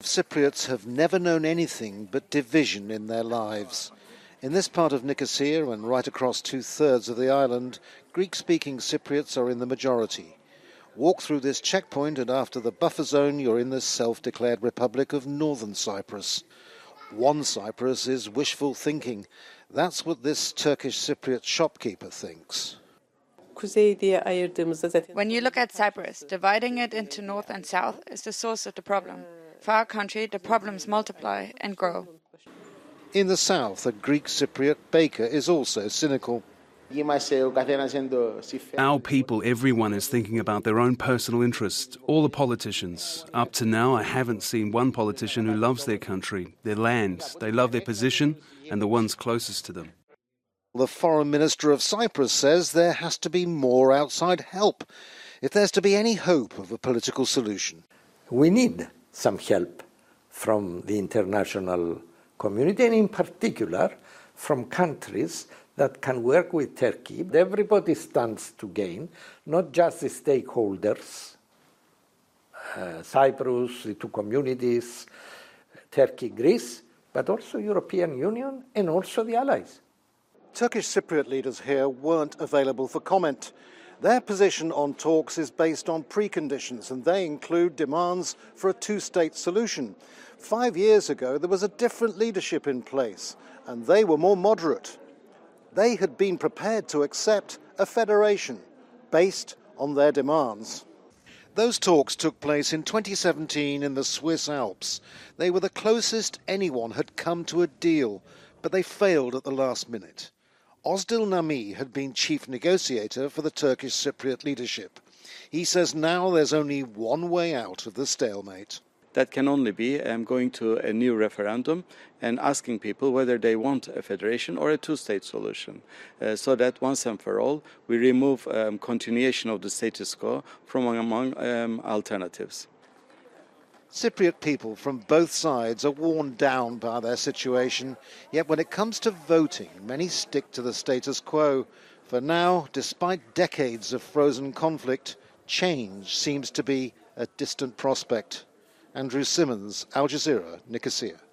Cypriots have never known anything but division in their lives. In this part of Nicosia and right across 2/3 of the island, Greek-speaking Cypriots are in the majority. Walk through this checkpoint and after the buffer zone you're in the self-declared Republic of Northern Cyprus. One Cyprus is wishful thinking. That's what this Turkish Cypriot shopkeeper thinks. When you look at Cyprus, dividing it into north and south is the source of the problem. For our country, the problems multiply and grow. In the south, a Greek Cypriot baker is also cynical. Our people, everyone is thinking about their own personal interests, all the politicians. Up to now, I haven't seen one politician who loves their country, their land. They love their position and the ones closest to them. The foreign minister of Cyprus says there has to be more outside help if there's to be any hope of a political solution. We need some help from the international community and in particular from countries that can work with Turkey. Everybody stands to gain, not just the stakeholders, Cyprus, the two communities, Turkey, Greece, but also European Union and also the allies. Turkish Cypriot leaders here weren't available for comment. Their position on talks is based on preconditions, and they include demands for a two-state solution. 5 years ago, there was a different leadership in place, and they were more moderate. They had been prepared to accept a federation based on their demands. Those talks took place in 2017 in the Swiss Alps. They were the closest anyone had come to a deal, but they failed at the last minute. Ozdil Nami had been chief negotiator for the Turkish Cypriot leadership. He says now there's only one way out of the stalemate. That can only be going to a new referendum and asking people whether they want a federation or a two-state solution, so that once and for all we remove continuation of the status quo from among alternatives. Cypriot people from both sides are worn down by their situation, yet when it comes to voting, many stick to the status quo. For now, despite decades of frozen conflict, change seems to be a distant prospect. Andrew Simmons, Al Jazeera, Nicosia.